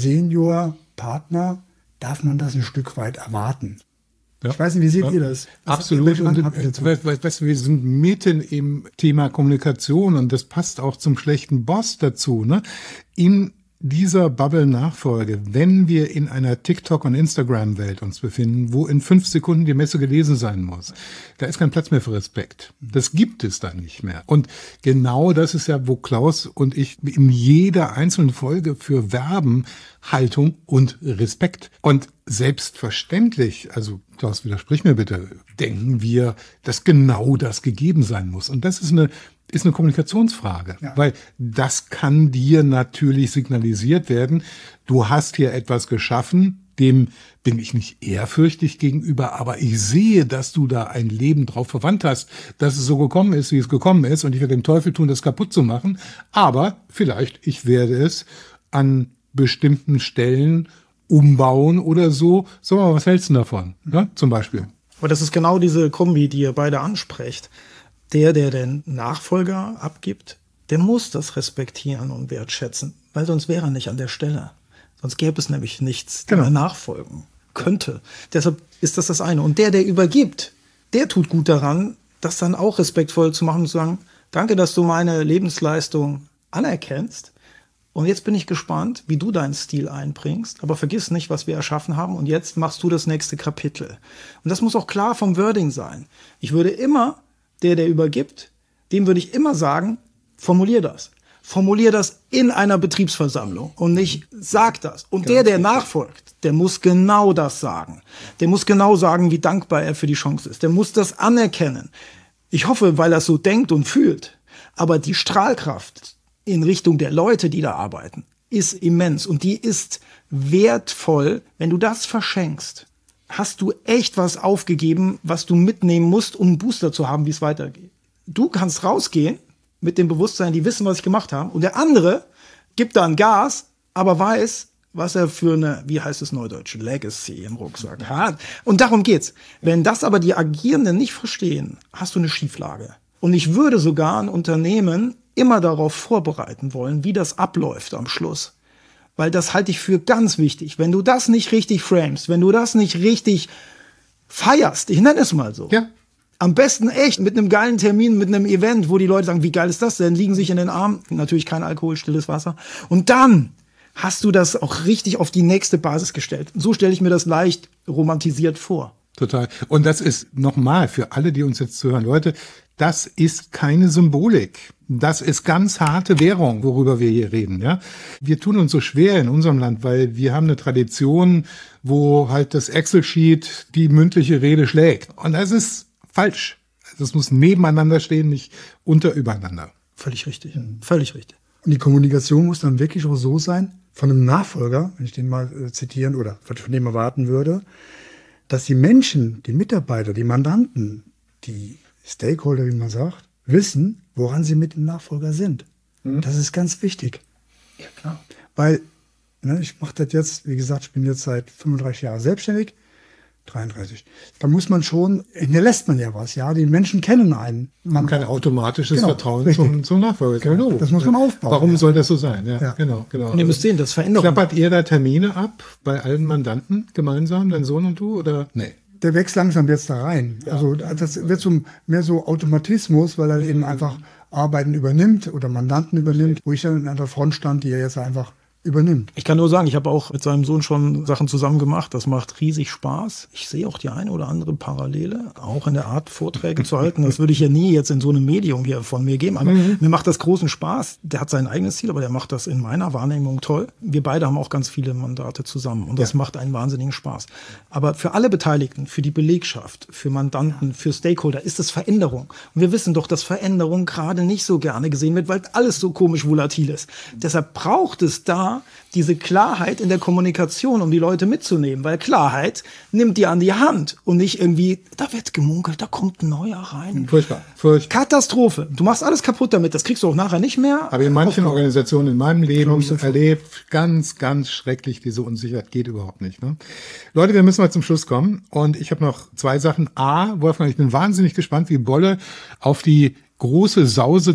Senior-Partner darf man das ein Stück weit erwarten. Ja. Ich weiß nicht, wie seht ihr das? Absolut. Und weißt du, wir sind mitten im Thema Kommunikation und das passt auch zum schlechten Boss dazu. Ne? In dieser Bubble-Nachfolge, wenn wir in einer TikTok- und Instagram-Welt uns befinden, wo in 5 Sekunden die Messe gelesen sein muss, da ist kein Platz mehr für Respekt. Das gibt es dann nicht mehr. Und genau das ist ja, wo Klaus und ich in jeder einzelnen Folge für werben, Haltung und Respekt. Und selbstverständlich, also Klaus, widersprich mir bitte, denken wir, dass genau das gegeben sein muss. Und das ist eine Kommunikationsfrage, weil das kann dir natürlich signalisiert werden. Du hast hier etwas geschaffen, dem bin ich nicht ehrfürchtig gegenüber, aber ich sehe, dass du da ein Leben drauf verwandt hast, dass es so gekommen ist, wie es gekommen ist und ich werde den Teufel tun, das kaputt zu machen, aber vielleicht, ich werde es an bestimmten Stellen umbauen oder so. Sag mal, was hältst du davon? Ja, zum Beispiel. Aber das ist genau diese Kombi, die ihr beide ansprecht. Der den Nachfolger abgibt, der muss das respektieren und wertschätzen, weil sonst wäre er nicht an der Stelle. Sonst gäbe es nämlich nichts, der nachfolgen könnte. Deshalb ist das eine. Und der übergibt, der tut gut daran, das dann auch respektvoll zu machen und zu sagen, danke, dass du meine Lebensleistung anerkennst. Und jetzt bin ich gespannt, wie du deinen Stil einbringst. Aber vergiss nicht, was wir erschaffen haben. Und jetzt machst du das nächste Kapitel. Und das muss auch klar vom Wording sein. Ich würde immer der übergibt, dem würde ich immer sagen, formulier das. Formulier das in einer Betriebsversammlung und nicht sag das. Und der nachfolgt, der muss genau das sagen. Der muss genau sagen, wie dankbar er für die Chance ist. Der muss das anerkennen. Ich hoffe, weil er es so denkt und fühlt. Aber die Strahlkraft in Richtung der Leute, die da arbeiten, ist immens. Und die ist wertvoll, wenn du das verschenkst. Hast du echt was aufgegeben, was du mitnehmen musst, um einen Booster zu haben, wie es weitergeht. Du kannst rausgehen mit dem Bewusstsein, die wissen, was ich gemacht habe. Und der andere gibt dann Gas, aber weiß, was er für eine, wie heißt es neudeutsch, Legacy im Rucksack hat. Und darum geht's. Wenn das aber die Agierenden nicht verstehen, hast du eine Schieflage. Und ich würde sogar ein Unternehmen immer darauf vorbereiten wollen, wie das abläuft am Schluss. Weil das halte ich für ganz wichtig. Wenn du das nicht richtig framest, wenn du das nicht richtig feierst, ich nenne es mal so. Ja. Am besten echt mit einem geilen Termin, mit einem Event, wo die Leute sagen, wie geil ist das denn? Liegen sich in den Armen. Natürlich kein Alkohol, stilles Wasser. Und dann hast du das auch richtig auf die nächste Basis gestellt. So stelle ich mir das leicht romantisiert vor. Total. Und das ist nochmal für alle, die uns jetzt zuhören, Leute, das ist keine Symbolik. Das ist ganz harte Währung, worüber wir hier reden. Ja, wir tun uns so schwer in unserem Land, weil wir haben eine Tradition, wo halt das Excel-Sheet die mündliche Rede schlägt. Und das ist falsch. Das muss nebeneinander stehen, nicht übereinander. Völlig richtig. Völlig richtig. Und die Kommunikation muss dann wirklich auch so sein, von einem Nachfolger, wenn ich den mal zitieren oder von dem erwarten würde, dass die Menschen, die Mitarbeiter, die Mandanten, die Stakeholder, wie man sagt, wissen, woran sie mit dem Nachfolger sind. Das ist ganz wichtig. Ja, klar. Weil, ich mache das jetzt, wie gesagt, ich bin jetzt seit 35 Jahren selbstständig, 33. Da muss man schon, hinterlässt man ja was, ja. Die Menschen kennen einen. Man Kein automatisches Genau, Vertrauen richtig. zum Nachfolger. Genau, das muss man aufbauen. Warum ja. soll das so sein? Ja, Ja. genau. Und ihr müsst sehen, das Veränderung. Klappert ihr da Termine ab bei allen Mandanten gemeinsam, dein Sohn und du, oder? Nee. Der wächst langsam jetzt da rein. Also das wird mehr so Automatismus, weil er eben einfach Arbeiten übernimmt oder Mandanten übernimmt, wo ich dann an der Front stand, die er jetzt einfach übernimmt. Ich kann nur sagen, ich habe auch mit seinem Sohn schon Sachen zusammen gemacht. Das macht riesig Spaß. Ich sehe auch die eine oder andere Parallele, auch in der Art, Vorträge zu halten. Das würde ich ja nie jetzt in so einem Medium hier von mir geben. Aber mir macht das großen Spaß. Der hat sein eigenes Ziel, aber der macht das in meiner Wahrnehmung toll. Wir beide haben auch ganz viele Mandate zusammen und das macht einen wahnsinnigen Spaß. Aber für alle Beteiligten, für die Belegschaft, für Mandanten, für Stakeholder ist es Veränderung. Und wir wissen doch, dass Veränderung gerade nicht so gerne gesehen wird, weil alles so komisch volatil ist. Deshalb braucht es da diese Klarheit in der Kommunikation, um die Leute mitzunehmen, weil Klarheit nimmt die an die Hand und nicht irgendwie, da wird gemunkelt, da kommt ein neuer rein. Furchtbar. Katastrophe. Du machst alles kaputt damit, das kriegst du auch nachher nicht mehr. Habe ich in manchen Organisationen in meinem Leben erlebt, ganz, ganz schrecklich, diese Unsicherheit geht überhaupt nicht. Ne? Leute, wir müssen mal zum Schluss kommen und ich habe noch 2 Sachen. A, Wolfgang, ich bin wahnsinnig gespannt, wie Bolle auf die große Sause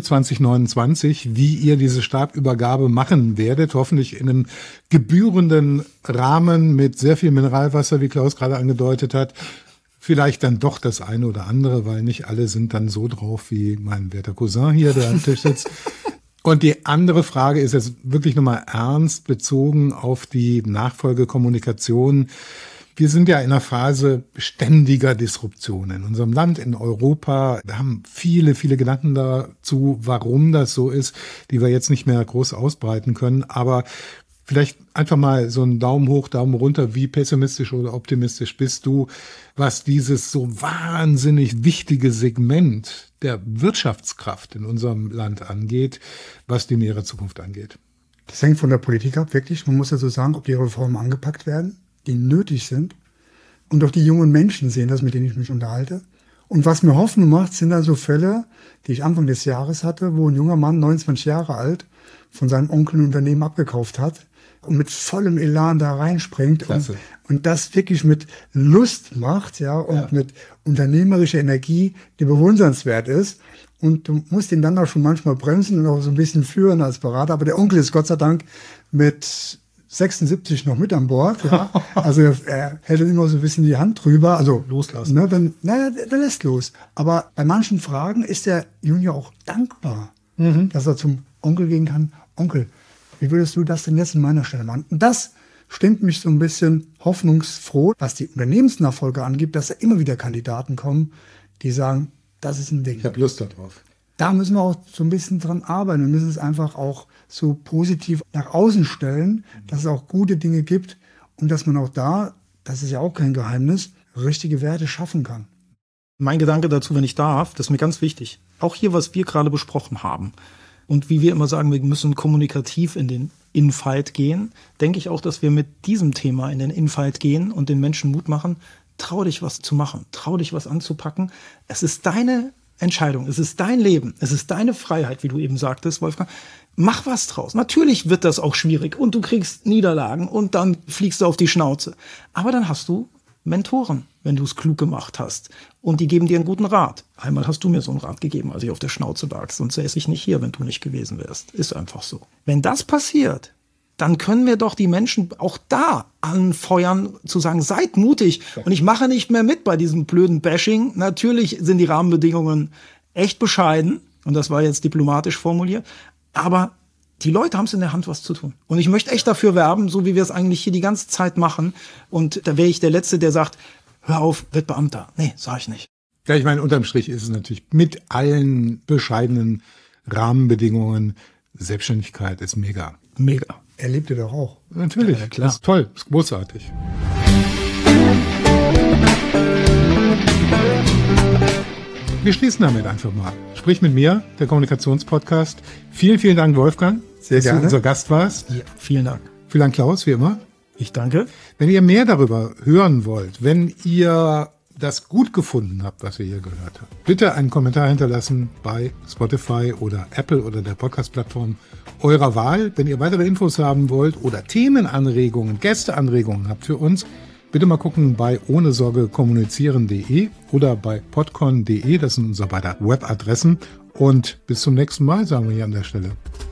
2029, wie ihr diese Stabübergabe machen werdet, hoffentlich in einem gebührenden Rahmen mit sehr viel Mineralwasser, wie Klaus gerade angedeutet hat. Vielleicht dann doch das eine oder andere, weil nicht alle sind dann so drauf wie mein werter Cousin hier, der am Tisch sitzt. Und die andere Frage ist jetzt wirklich nochmal ernst bezogen auf die Nachfolgekommunikation. Wir sind ja in einer Phase ständiger Disruption in unserem Land, in Europa. Wir haben viele, viele Gedanken dazu, warum das so ist, die wir jetzt nicht mehr groß ausbreiten können. Aber vielleicht einfach mal so einen Daumen hoch, Daumen runter. Wie pessimistisch oder optimistisch bist du, was dieses so wahnsinnig wichtige Segment der Wirtschaftskraft in unserem Land angeht, was die nähere Zukunft angeht? Das hängt von der Politik ab, wirklich. Man muss ja so sagen, ob die Reformen angepackt werden, die nötig sind. Und auch die jungen Menschen sehen das, mit denen ich mich unterhalte. Und was mir Hoffnung macht, sind dann so Fälle, die ich Anfang des Jahres hatte, wo ein junger Mann, 29 Jahre alt, von seinem Onkel ein Unternehmen abgekauft hat und mit vollem Elan da reinspringt und das wirklich mit Lust macht, ja, und mit unternehmerischer Energie, die bewundernswert ist. Und du musst ihn dann auch schon manchmal bremsen und auch so ein bisschen führen als Berater. Aber der Onkel ist Gott sei Dank mit 76 noch mit an Bord. Ja. Also er hält immer so ein bisschen die Hand drüber. Also loslassen. Ne, der lässt los. Aber bei manchen Fragen ist der Junior auch dankbar, dass er zum Onkel gehen kann. Onkel, wie würdest du das denn jetzt in meiner Stelle machen? Und das stimmt mich so ein bisschen hoffnungsfroh, was die Unternehmensnachfolge angeht, dass da immer wieder Kandidaten kommen, die sagen, das ist ein Ding. Ich habe Lust darauf. Da müssen wir auch so ein bisschen dran arbeiten. Wir müssen es einfach auch so positiv nach außen stellen, dass es auch gute Dinge gibt und dass man auch da, das ist ja auch kein Geheimnis, richtige Werte schaffen kann. Mein Gedanke dazu, wenn ich darf, das ist mir ganz wichtig. Auch hier, was wir gerade besprochen haben und wie wir immer sagen, wir müssen kommunikativ in den Infight gehen, denke ich auch, dass wir mit diesem Thema in den Infight gehen und den Menschen Mut machen, trau dich was zu machen, trau dich was anzupacken. Es ist deine Entscheidung, es ist dein Leben, es ist deine Freiheit, wie du eben sagtest, Wolfgang. Mach was draus. Natürlich wird das auch schwierig und du kriegst Niederlagen und dann fliegst du auf die Schnauze. Aber dann hast du Mentoren, wenn du es klug gemacht hast. Und die geben dir einen guten Rat. Einmal hast du mir so einen Rat gegeben, als ich auf der Schnauze lag. Sonst säße ich nicht hier, wenn du nicht gewesen wärst. Ist einfach so. Wenn das passiert, dann können wir doch die Menschen auch da anfeuern, zu sagen, seid mutig. Und ich mache nicht mehr mit bei diesem blöden Bashing. Natürlich sind die Rahmenbedingungen echt bescheiden. Und das war jetzt diplomatisch formuliert. Aber die Leute haben es in der Hand, was zu tun. Und ich möchte echt dafür werben, so wie wir es eigentlich hier die ganze Zeit machen. Und da wäre ich der Letzte, der sagt, hör auf, werd Beamter. Nee, sag ich nicht. Ja, ich meine, unterm Strich ist es natürlich mit allen bescheidenen Rahmenbedingungen, Selbstständigkeit ist mega. Mega. Erlebt ihr doch auch. Natürlich, Ja, klar. Das ist toll, das ist großartig. Wir schließen damit einfach mal. Sprich mit mir, der Kommunikationspodcast. Vielen, vielen Dank, Wolfgang, Sehr dass gerne. du unser Gast warst. Ja, vielen Dank. Vielen Dank, Klaus, wie immer. Ich danke. Wenn ihr mehr darüber hören wollt, wenn ihr das gut gefunden habt, was ihr hier gehört habt, bitte einen Kommentar hinterlassen bei Spotify oder Apple oder der Podcast-Plattform eurer Wahl. Wenn ihr weitere Infos haben wollt oder Themenanregungen, Gästeanregungen habt für uns, bitte mal gucken bei ohnesorgekommunizieren.de oder bei podcon.de. Das sind unsere beiden Webadressen. Und bis zum nächsten Mal, sagen wir hier an der Stelle.